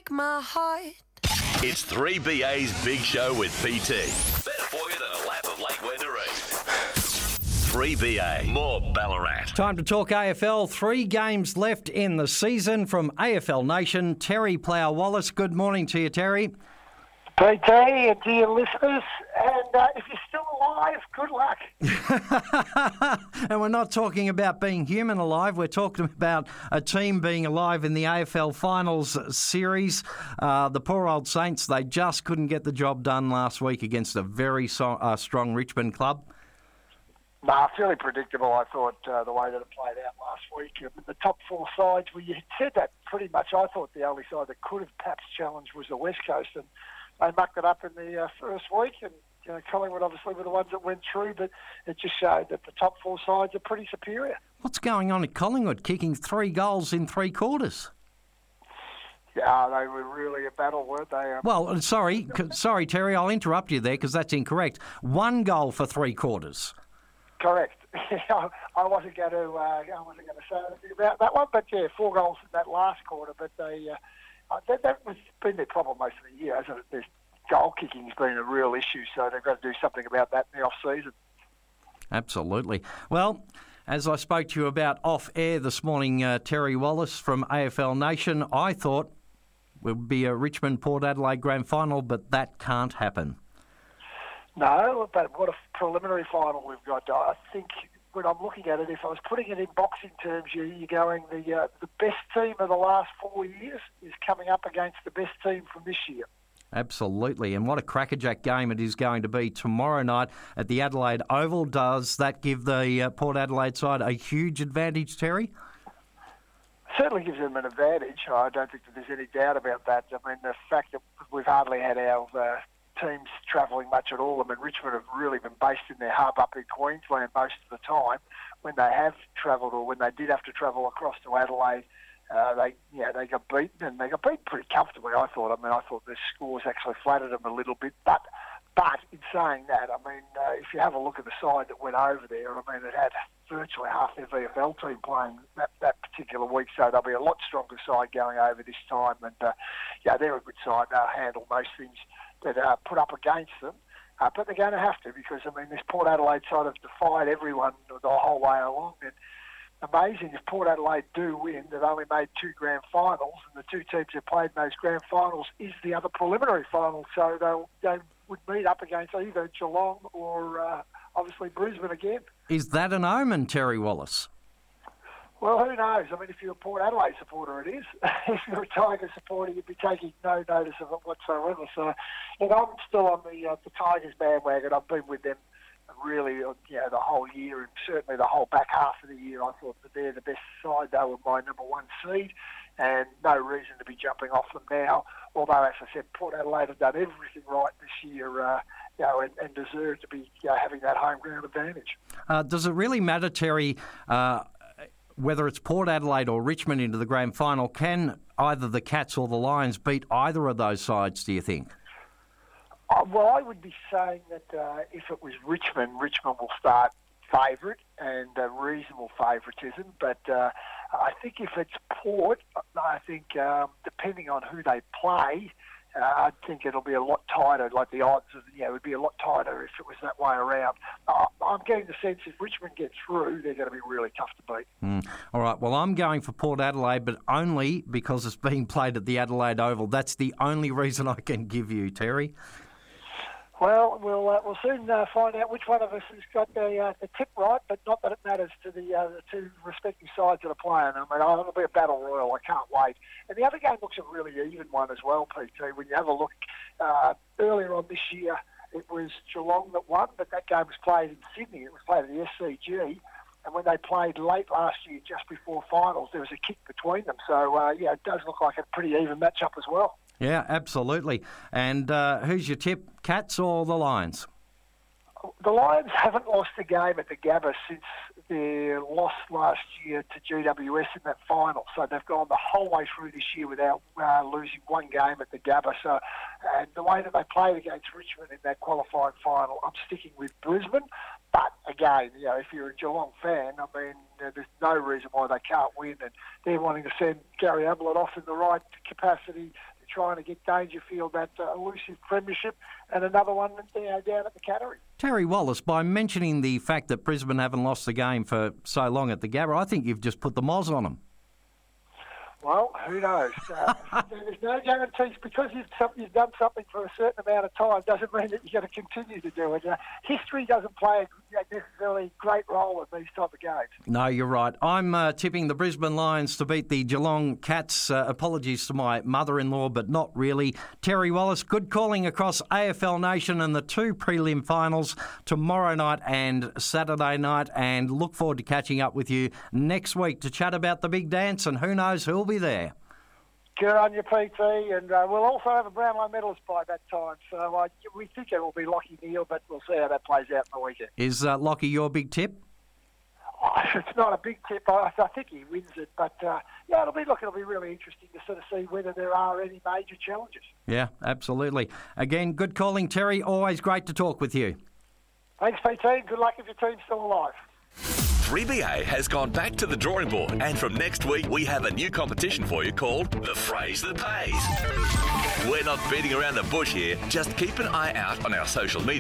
break my heart. It's 3BA's Big Show with PT. Better for you than a lap of Lake Wendouree. 3BA, more Ballarat. Time to talk AFL. 3 games left in the season from AFL Nation. Terry Plough-Wallace, good morning to you, Terry. PT and dear listeners, and if you're still alive, good luck. And we're not talking about being human alive, we're talking about a team being alive in the AFL Finals series. The poor old Saints, they just couldn't get the job done last week against a very strong Richmond club. Fairly predictable, I thought, the way that it played out last week. The top 4 sides, well, you said that pretty much. I thought the only side that could have perhaps challenged was the West Coast, and they mucked it up in the first week, and Collingwood obviously were the ones that went through, but it just showed that the top 4 sides are pretty superior. What's going on at Collingwood, kicking 3 goals in 3 quarters? Yeah, they were really a battle, weren't they? Well, sorry, Terry, I'll interrupt you there because that's incorrect. 1 goal for 3 quarters. Correct. I wasn't going to say anything about that one, but 4 goals in that last quarter. But that was been their problem most of the year, hasn't it? Their goal kicking has been a real issue, so they've got to do something about that in the off-season. Absolutely. Well, as I spoke to you about off-air this morning, Terry Wallace from AFL Nation, I thought it would be a Richmond-Port Adelaide grand final, but that can't happen. No, but what a preliminary final we've got. I think when I'm looking at it, if I was putting it in boxing terms, you're going the best team of the last 4 years is coming up against the best team from this year. Absolutely, and what a crackerjack game it is going to be tomorrow night at the Adelaide Oval. Does that give the Port Adelaide side a huge advantage, Terry? Certainly gives them an advantage. I don't think that there's any doubt about that. I mean, the fact that we've hardly had our teams travelling much at all. I mean, Richmond have really been based in their hub up in Queensland most of the time. When they have travelled, or when they did have to travel across to Adelaide, they got beaten, and they got beaten pretty comfortably, I thought. I mean, I thought the scores actually flattered them a little bit. But in saying that, I mean, if you have a look at the side that went over there, I mean, it had virtually half their VFL team playing that particular week, so there'll be a lot stronger side going over this time. And, they're a good side. They'll handle most things that are put up against them. But they're going to have to, because, I mean, this Port Adelaide side have defied everyone the whole way along. And amazing, if Port Adelaide do win, they've only made 2 grand finals, and the 2 teams that played in those grand finals is the other preliminary final. So they would meet up against either Geelong or obviously Brisbane again. Is that an omen, Terry Wallace? Well, who knows? I mean, if you're a Port Adelaide supporter, it is. If you're a Tigers supporter, you'd be taking no notice of it whatsoever. So, I'm still on the Tigers bandwagon. I've been with them really, the whole year, and certainly the whole back half of the year. I thought that they're the best side. They were my number 1 seed, and no reason to be jumping off them now. Although, as I said, Port Adelaide have done everything right this year, and deserve to be having that home ground advantage. Does it really matter, Terry, whether it's Port Adelaide or Richmond into the grand final? Can either the Cats or the Lions beat either of those sides, do you think? Well, I would be saying that if it was Richmond will start favourite and reasonable favouritism. But I think if it's Port, I think depending on who they play, I think it'll be a lot tighter. Like the odds, would be a lot tighter if it was that way around. I'm getting the sense if Richmond gets through, they're going to be really tough to beat. All right. Well, I'm going for Port Adelaide, but only because it's being played at the Adelaide Oval. That's the only reason I can give you, Terry. Well, we'll soon find out which one of us has got the tip right, but not that it matters to the 2 respective sides that are playing. I mean, it'll be a battle royal. I can't wait. And the other game looks a really even one as well, PT. When you have a look, earlier on this year, it was Geelong that won, but that game was played in Sydney. It was played at the SCG. And when they played late last year, just before finals, there was a kick between them. So, it does look like a pretty even matchup as well. Yeah, absolutely. And who's your tip, Cats or the Lions? The Lions haven't lost a game at the Gabba since their loss last year to GWS in that final. So they've gone the whole way through this year without losing 1 game at the Gabba. So, and the way that they played against Richmond in that qualifying final, I'm sticking with Brisbane. But again, if you're a Geelong fan, I mean, there's no reason why they can't win. And they're wanting to send Gary Ablett off in the right capacity. trying to get Dangerfield that elusive premiership, and another one down at the Cattery. Terry Wallace, by mentioning the fact that Brisbane haven't lost the game for so long at the Gabba, I think you've just put the moz on them. Well, who knows? There's no guarantees. Because you've done something for a certain amount of time doesn't mean that you're going to continue to do it. History doesn't play a necessarily great role in these type of games. No, you're right. I'm tipping the Brisbane Lions to beat the Geelong Cats. Apologies to my mother-in-law, but not really. Terry Wallace, good calling across AFL Nation and the two prelim finals tomorrow night and Saturday night, and look forward to catching up with you next week to chat about the big dance, and who knows who'll be there. Good on you, PT, and we'll also have a Brownlow medalist by that time. So we think it will be Lockie Neal, but we'll see how that plays out in the weekend. Is Lockie your big tip? It's not a big tip. I think he wins it, but it'll be really interesting to sort of see whether there are any major challenges. Yeah, absolutely. Again, good calling, Terry. Always great to talk with you. Thanks, PT. Good luck if your team's still alive. 3BA has gone back to the drawing board, and from next week we have a new competition for you called The Phrase That Pays. We're not beating around the bush here, just keep an eye out on our social media